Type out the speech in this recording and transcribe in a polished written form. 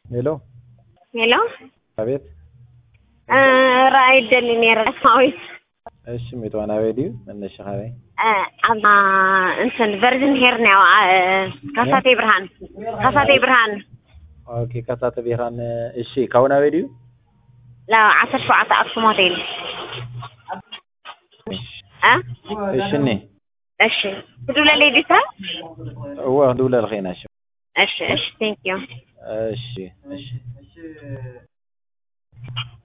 ሄሎ ሄሎ አቤት ራይድ ደልኔር አውይት እሺ ሜቷና ቬዲዮ መነሽ ሀይ አማ እንትን ቨርጅን ሄር ነው ካሳቴ ብርሃን ኦኬ ካሳቴ ብርሃን እሺ ካውና ቬዲዮ لا 10 ساعات أقسم هوتيل إيشني إيش دولا ليديسا هو دولا الخيناش إيش thank you إيش